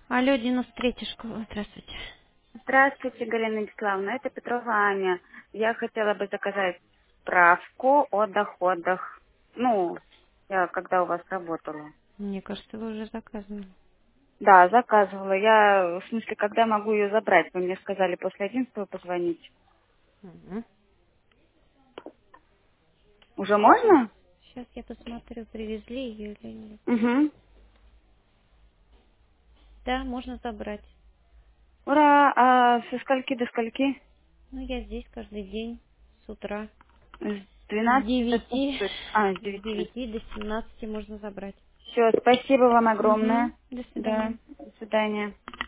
Алло, 93-я школа, здравствуйте. Здравствуйте, Галина Вячеславовна. Это Петрова Аня. Я хотела бы заказать справку о доходах. Ну, я когда у вас работала. Мне кажется, вы уже заказывали. Да, заказывала. Я, в смысле, когда могу ее забрать? Вы мне сказали после 11 позвонить. Мгм. Уже Сейчас, можно? сейчас я посмотрю, привезли ее или нет. Угу. Да, можно забрать. Ура! А со скольки до скольки? Ну, я здесь каждый день с утра. С С 12 до скольки? 9, А, с с 9. 9 до 17 можно забрать. Все, спасибо вам огромное. Угу. До Да, свидания. до свидания.